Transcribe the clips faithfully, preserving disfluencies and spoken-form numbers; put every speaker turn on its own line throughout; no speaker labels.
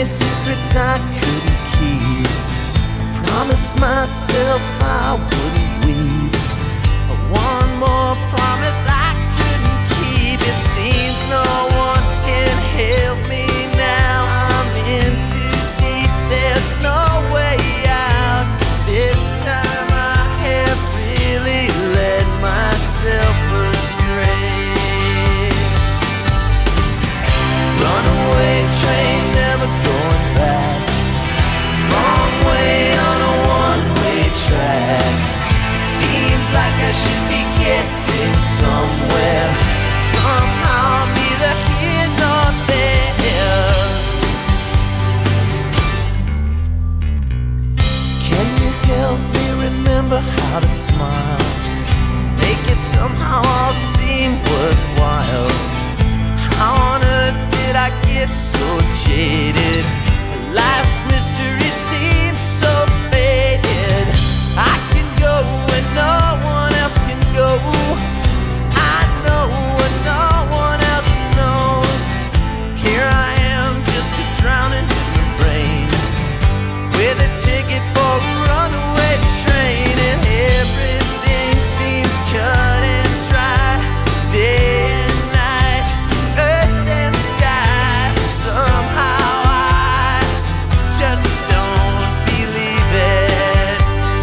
many secrets I couldn't keep. I promised myself I wouldn't weep. One more promise I couldn't keep. It seems no one can help me now. I'm in too deep, there's no way out. This time I have really led myself astray. Runaway train, never going back. Wrong way on a one-way track. Seems like I should be getting somewhere. Somehow I'm neither here nor there. Can you help me remember how to smile? Make it somehow all seem worthwhile. How on earth did I get so jaded? Life's mystery seems so faded. I can go where no one else can go. I know what no one else knows. Here I am, just a drowning in the rain, with a ticket for a runaway train, and everything seems cut and dry. Day and night, earth and sky. Somehow I just don't believe it.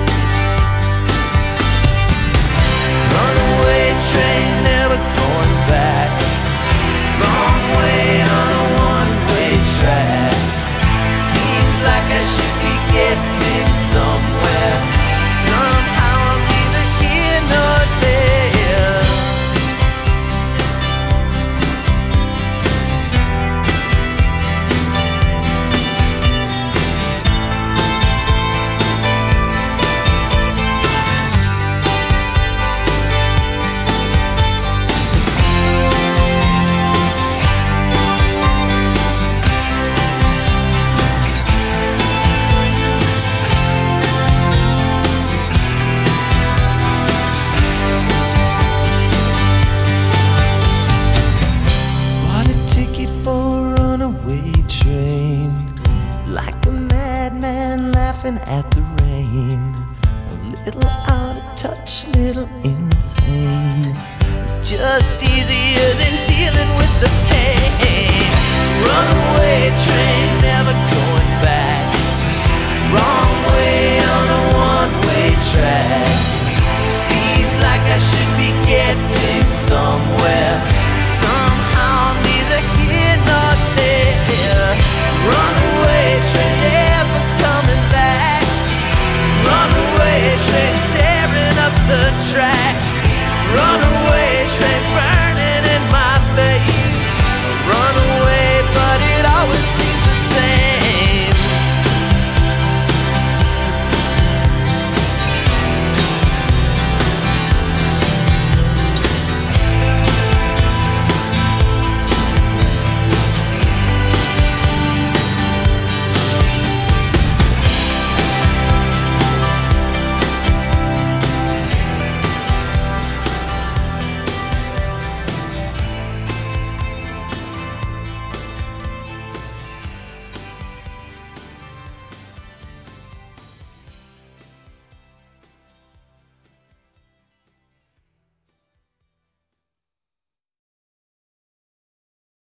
Runaway train, never going back. Wrong way on a one-way track. Seems like I should be getting somewhere. Somehow I'm neither here nor there. Bought a ticket for a runaway train, like a madman laughing at the rain. A little out of touch, little insane. It's just easy